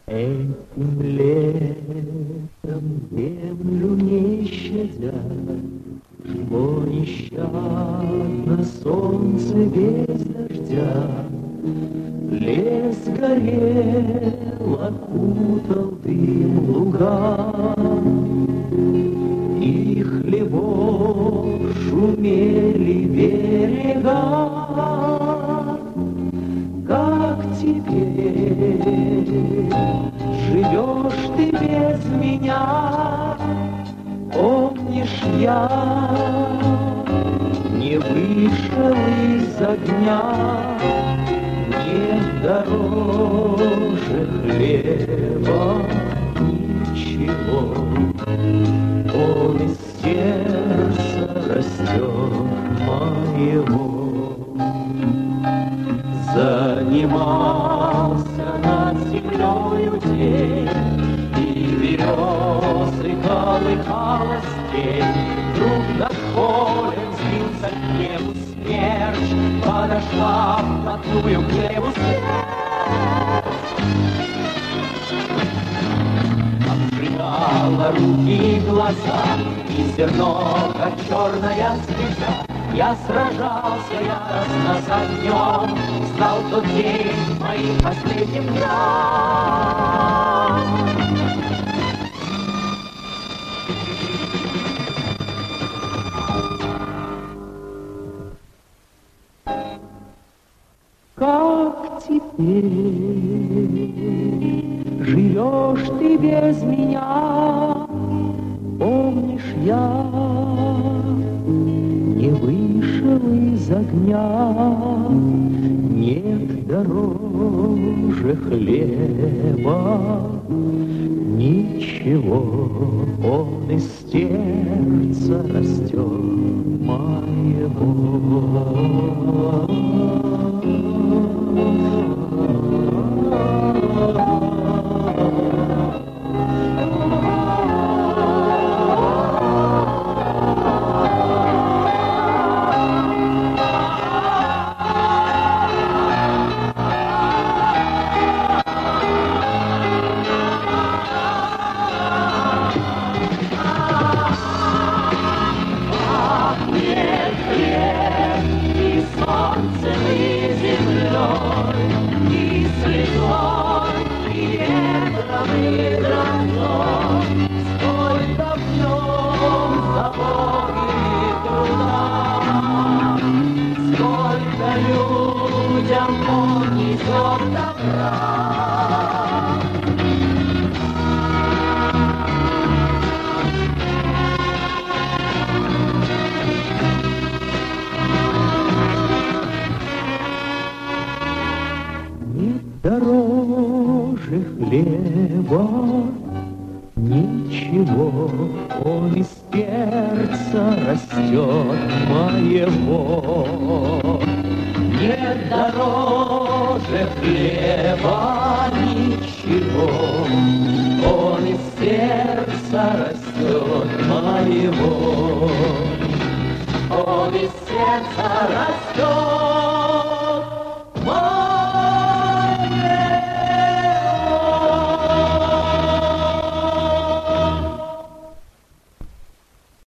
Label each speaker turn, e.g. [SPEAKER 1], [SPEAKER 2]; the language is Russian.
[SPEAKER 1] Этим летом землю не щадя, жгло нещадно солнце без дождя. Лес горел, окутал дым луга, и хлебов шумели берега. Как теперь живешь ты без меня? Помнишь, я не вышел из огня, нет дороже хлеба ничего. Он из сердца растет моего. Занимался над землею день, и березы колыхалась тень. Вдруг над полем сбился к небу смерч, подошла вплотную к небу смерть. Обжигала руки и глаза, и зерно, как черная слеза. Я сражался яростно с огнем, стал тот день моим последним днем. Как теперь живешь ты без меня? Помнишь, я не вышел из огня, нет дороже хлеба ничего. Он из сердца растет моего. Дороже хлеба ничего, он из сердца растет моего. Нет дороже хлеба ничего, он из сердца растет моего. Он из сердца растет.